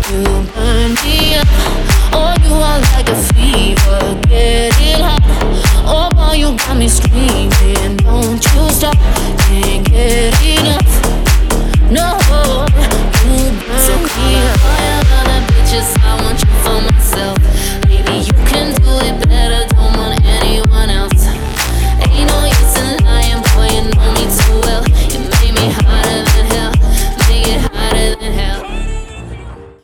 You burn me up. Oh, you are like a fever, getting hot. Oh, boy, you got me screaming.